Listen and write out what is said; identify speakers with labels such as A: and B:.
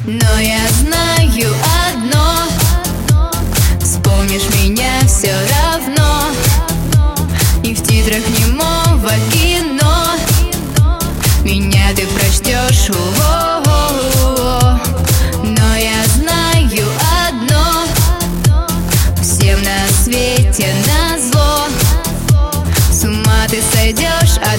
A: Но я знаю одно: вспомнишь меня все равно. И в титрах немого кино меня ты прочтешь. Но я знаю одно: всем на свете назло с ума ты сойдешь.